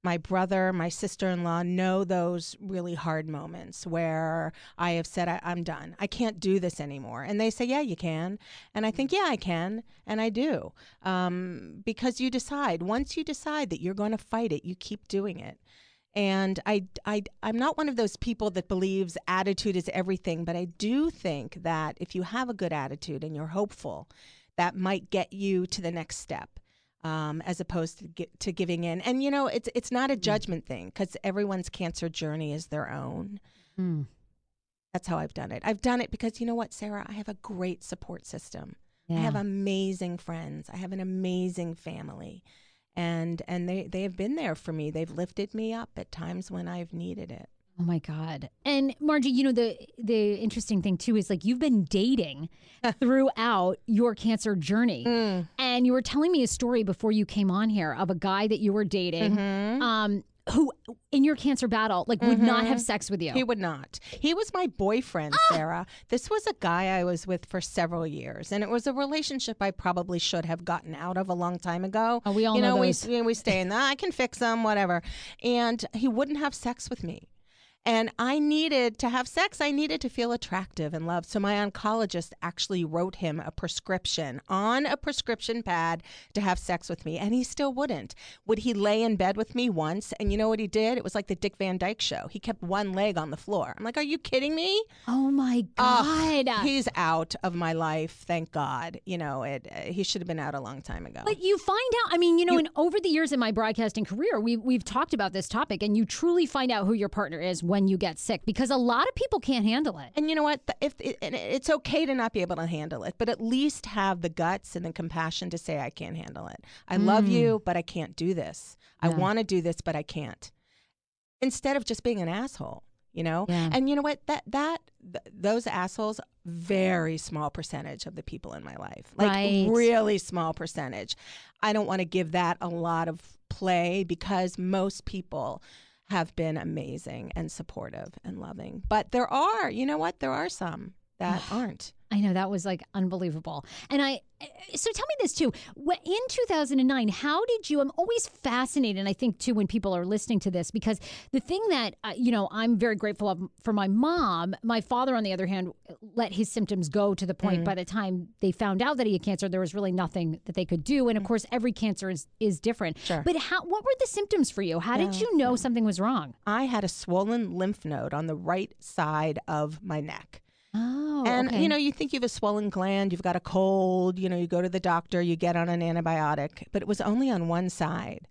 my brother, my sister-in-law know those really hard moments where I have said, I, I'm done. I can't do this anymore. And they say, yeah, you can. And I think, yeah, I can. And I do. Um, because you decide. Once you decide that you're going to fight it, you keep doing it. And I, I, I'm not one of those people that believes attitude is everything, but I do think that if you have a good attitude and you're hopeful, that might get you to the next step. Um, as opposed to gi- to giving in. And, you know, it's it's not a judgment thing because everyone's cancer journey is their own. Mm. That's how I've done it. I've done it because, you know what, Sarah, I have a great support system. Yeah. I have amazing friends. I have an amazing family. And and they, they have been there for me. They've lifted me up at times when I've needed it. Oh my God. And Margie, you know, the the interesting thing too is like you've been dating throughout your cancer journey. Mm. And you were telling me a story before you came on here of a guy that you were dating Mm-hmm. um, who in your cancer battle like would not have sex with you. He would not. He was my boyfriend, Sarah. This was a guy I was with for several years, and it was a relationship I probably should have gotten out of a long time ago. Oh, we all you know know, those. we we stay in that. I can fix them, whatever. And he wouldn't have sex with me. And I needed to have sex. I needed to feel attractive and loved. So my oncologist actually wrote him a prescription on a prescription pad to have sex with me. And he still wouldn't. Would he lay in bed with me once? And you know what he did? It was like the Dick Van Dyke Show. He kept one leg on the floor. I'm like, are you kidding me? Oh my Ugh, God. he's out of my life. Thank God. You know, it. Uh, he should have been out a long time ago. But you find out, I mean, you know, in over the years in my broadcasting career, we, we've talked about this topic, and you truly find out who your partner is when you get sick, because a lot of people can't handle it. And you know what? If it, and it's okay to not be able to handle it, but at least have the guts and the compassion to say, I can't handle it. I love you, but I can't do this. I Yeah. want to do this, but I can't. Instead of just being an asshole, you know? Yeah. And you know what? That that th- those assholes, very small percentage of the people in my life. Like Right. really small percentage. I don't want to give that a lot of play because most people have been amazing and supportive and loving. But there are, you know what? There are some that aren't. I know that was like unbelievable. And I, so tell me this too. Wh- In two thousand nine, how did you, I'm always fascinated, and I think too when people are listening to this, because the thing that, uh, you know, I'm very grateful of for my mom, my father, on the other hand, let his symptoms go to the point by the time they found out that he had cancer, there was really nothing that they could do. And of course, every cancer is, is different. Sure. But how, what were the symptoms for you? How did you know something was wrong? I had a swollen lymph node on the right side of my neck. Oh, And, okay. you know, you think you have a swollen gland, you've got a cold, you know, you go to the doctor, you get on an antibiotic, but it was only on one side.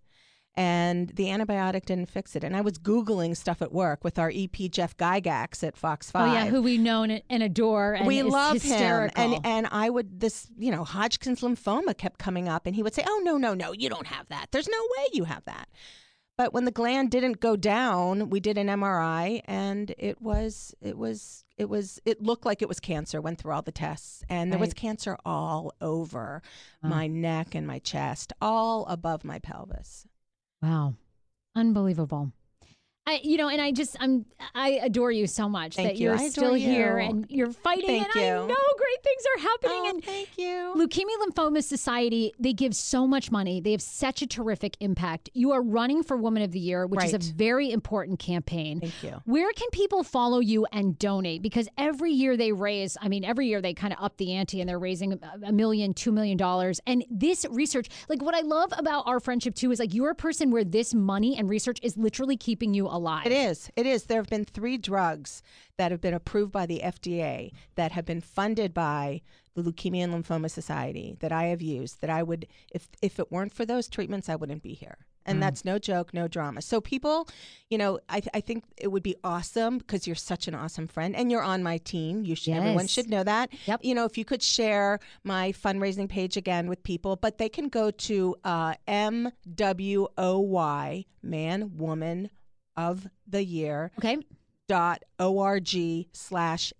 And the antibiotic didn't fix it. And I was Googling stuff at work with our E P Jeff Gygax at Fox Oh five. yeah, who we know and, and adore, and we is love hysterical. him. And and I would, this, you know, Hodgkin's lymphoma kept coming up, and he would say, oh, no, no, no, you don't have that. There's no way you have that. But when the gland didn't go down, we did an M R I, and it was, it was, it was, it looked like it was cancer. Went through all the tests, and there was Right. cancer all over my neck and my chest, all above my pelvis. Wow. Unbelievable. I, you know, and I just, I'm, I adore you so much Thank that you. you're I still adore here you. and you're fighting, Thank and I you. know great things are happening. Oh, and thank you. Leukemia Lymphoma Society, they give so much money. They have such a terrific impact. You are running for Woman of the Year, which is Right. a very important campaign. Thank you. Where can people follow you and donate? Because every year they raise, I mean, every year they kind of up the ante and they're raising a- a million, two million dollars. And this research, like what I love about our friendship too, is like you're a person where this money and research is literally keeping you alive. It is. It is. There have been three drugs that have been approved by the F D A that have been funded by the Leukemia and Lymphoma Society that I have used, that I would, if if it weren't for those treatments, I wouldn't be here. And that's no joke, no drama. So people, you know, I, th- I think it would be awesome because you're such an awesome friend and you're on my team. You should, everyone Yes. should know that. Yep. You know, if you could share my fundraising page again with people, but they can go to uh, M W O Y, man, woman of the year Okay. dot org slash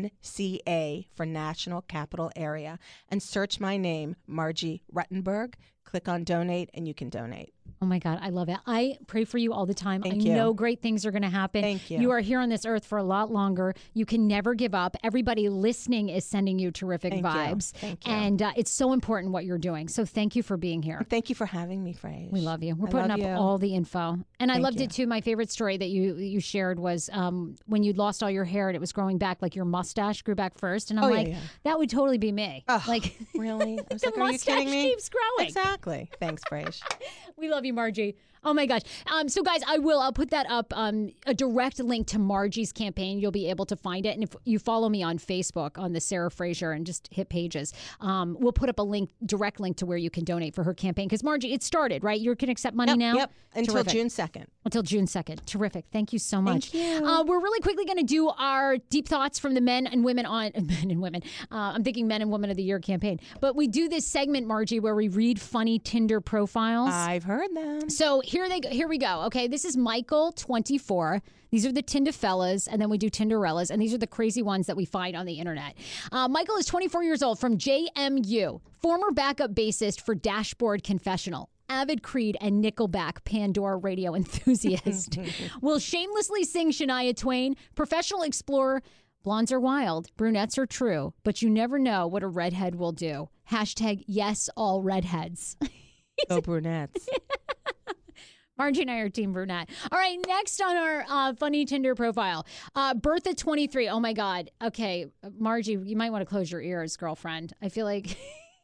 NCA for National Capital Area and search my name, Margie Ruttenberg. Click on donate and you can donate. Oh my God, I love it. I pray for you all the time. Thank I you. know great things are going to happen. Thank you. You are here on this earth for a lot longer. You can never give up. Everybody listening is sending you terrific Thank you. vibes. Thank you. And uh, it's so important what you're doing. So thank you for being here. Thank you for having me, Frage. We love you. We're I putting up love you. all the info. And I Thank loved you. it too. My favorite story that you you shared was um, when you lost all your hair and it was growing back, like your mustache grew back first. And I'm Oh, yeah, like, yeah. that would totally be me. Oh, like, really? I was the like, are you mustache kidding me? keeps growing. Exactly. Thanks, Frage. We love you, Margie. Oh my gosh. Um, so guys, I will, I'll put that up, um, a direct link to Margie's campaign. You'll be able to find it. And if you follow me on Facebook on the Sarah Fraser and just hit pages, um, we'll put up a link, direct link to where you can donate for her campaign. Because Margie, it started, right? You can accept money Yep, now? Yep. Until Terrific. June second. Until June second. Terrific. Thank you so much. Thank you. Uh, we're really quickly going to do our deep thoughts from the men and women on men and women. Uh, I'm thinking men and women of the year campaign. But we do this segment, Margie, where we read funny Tinder profiles. I've heard them. So here they go. Here we go. Okay, this is Michael, twenty-four. These are the Tinderfellas, and then we do Tinderellas, and these are the crazy ones that we find on the internet. Uh, Michael is twenty-four years old from J M U, former backup bassist for Dashboard Confessional, avid Creed and Nickelback Pandora radio enthusiast. Will shamelessly sing Shania Twain, professional explorer. Blondes are wild, brunettes are true, but you never know what a redhead will do. Hashtag yes, all redheads. Go brunettes. Margie and I are Team Brunette. All right, next on our uh, funny Tinder profile, uh, Bertha, twenty-three. Oh my God. Okay, Margie, you might want to close your ears, girlfriend. I feel like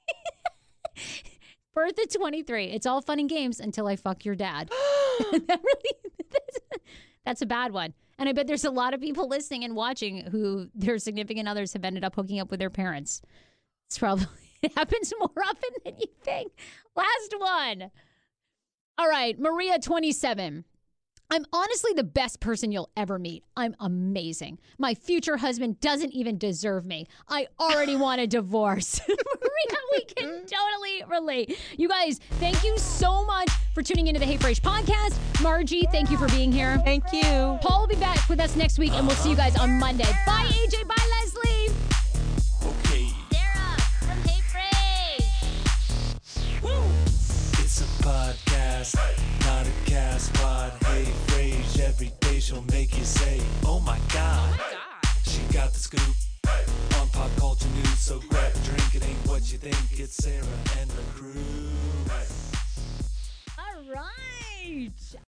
Bertha, twenty-three. It's all fun and games until I fuck your dad. that really, that's, that's a bad one. And I bet there's a lot of people listening and watching who their significant others have ended up hooking up with their parents. It's probably it happens more often than you think. Last one. All right, Maria, twenty-seven. I'm honestly the best person you'll ever meet. I'm amazing. My future husband doesn't even deserve me. I already want a divorce. Maria, we can totally relate. You guys, thank you so much for tuning into the Hey Frage podcast. Margie, thank you for being here. Thank you. Paul will be back with us next week, and we'll see you guys on Monday. Bye, A J. Bye, Leslie. Okay, Sarah from Hey Frage. it's a podcast, not a cast pod. Hey, Frage, every day she'll make you say, oh my God. She got the scoop on pop culture news, so grab a drink. It ain't what you think. It's Sarah and the crew. All right.